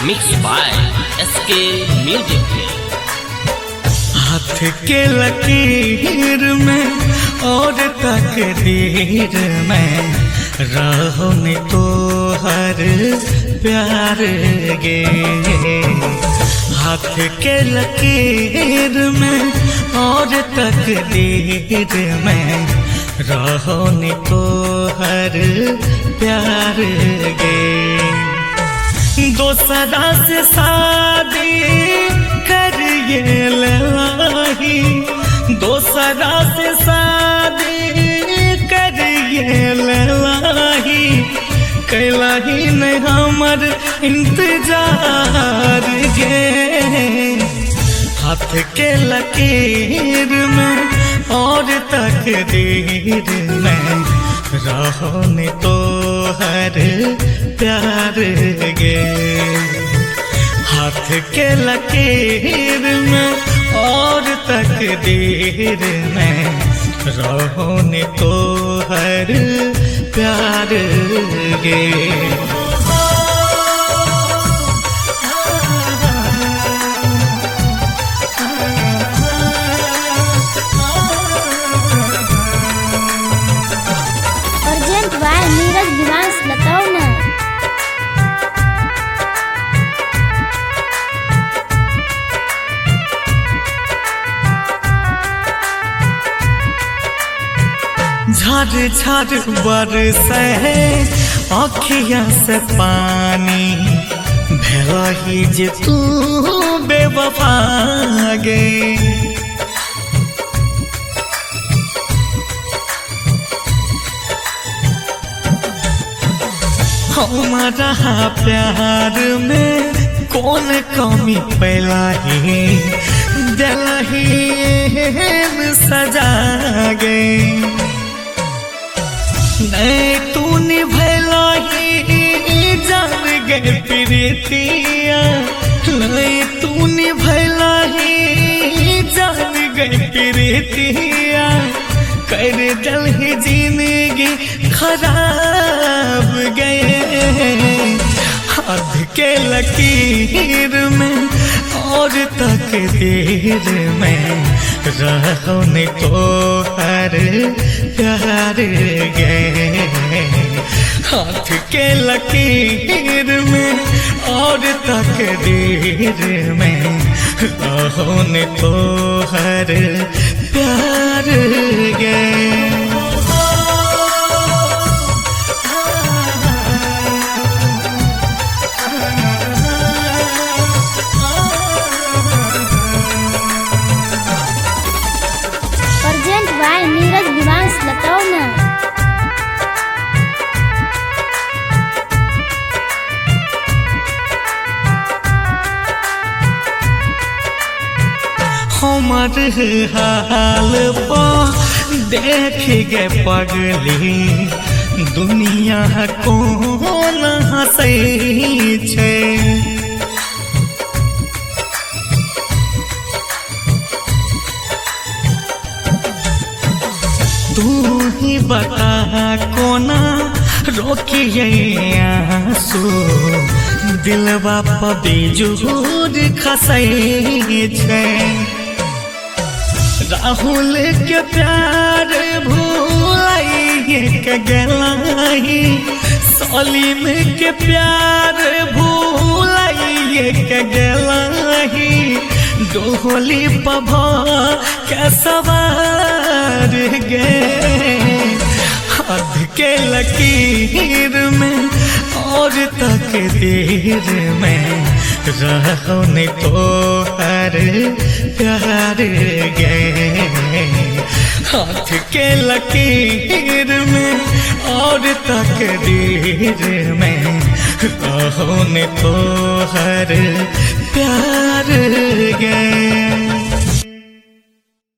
Mix by SK music. हाथ के लकीर में और तकदीर में रहो ने तो हर प्यार गे। हाथ के लकीर में और तकदीर में रहो ने तो हर प्यार गे। दोसरा से शादी करिए लाही, दोसरा से शादी करिए लाही, कैलाही ने हमर इंतजार गे। हाथ के लकीर में और तकदीर में रहो ने तो हर प्यार गे। हाथ के लकीर में और तकदीर में रहो ने तो हर प्यार गे। नीरज दिवांश बताओ ना। झर झर बरसे आँखिया से पानी, भलाई जे तू बेवफा गे। हमारा प्यार में कौन कमी पैलाही, दिलही सजा गे। नहीं तू निभैलाही जान गए प्रीतिया, नहीं तू निभैलाही जान गए प्रीतिया, कर जलही जिंदगी खराब गए। हाथ के लकीर में और तकदीर में रहो ने तो हर प्यार गे। हाथ के लकीर में और तकदीर में रहो ने तो हर प्यार गे। नीरज दिवांश बताओ ना। हमार हाल पा देख गे पगली, दुनिया कौन हंसै छे। तू ही बता कोना रोकिए आंसू, दिलवा पर बेजोर खसै छे। राहुल के प्यार भूलाइए के गेलाही, सलीम के प्यार भूलाइए के गेलाही, डोली पभा के सवार गे। हाथ के लकीर में और तकदीर में रहो ने तो हर प्यार गे। हाथ के लकीर में और तकदीर में रहो ने तो हर प्यार गे।